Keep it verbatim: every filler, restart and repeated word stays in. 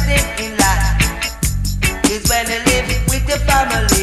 best thing in life is when you live with your family.